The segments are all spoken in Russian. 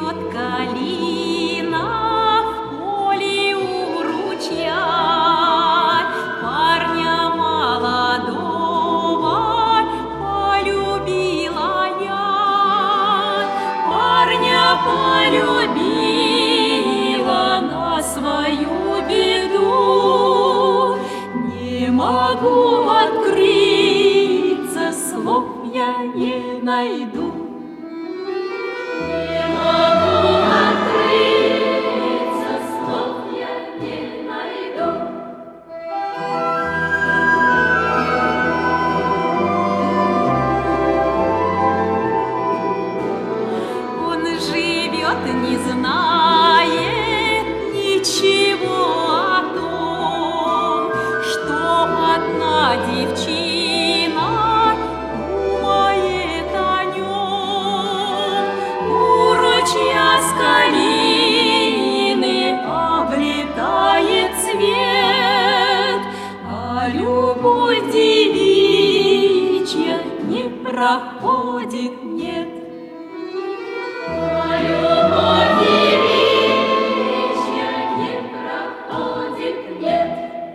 Цветет калина в поле у ручья, парня молодого полюбила я, парня полюбила на свою беду. Не могу открыться, слов я не найду. Не могу открыться, слов я не найду. Он живет, не знает ничего о том, что одна девчина думает о нем. У ручья с калины облетает цвет, а любовь девичья не проходит, нет. А любовь девичья не проходит, нет.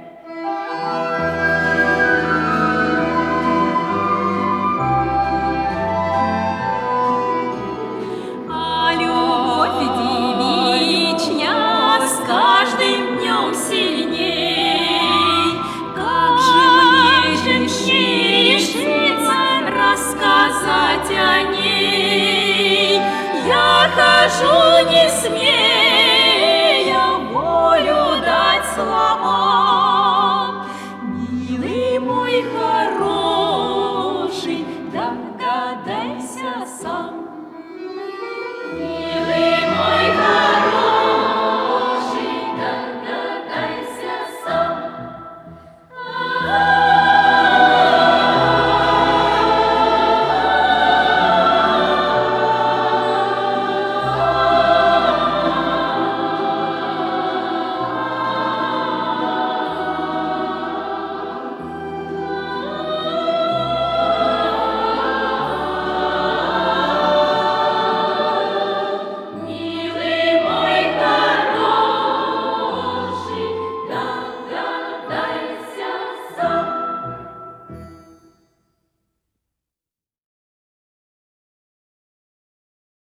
А любовь девичья с каждым днем сильней. Как же мне решиться рассказать о ней? Я хожу, не смея волю дать словам.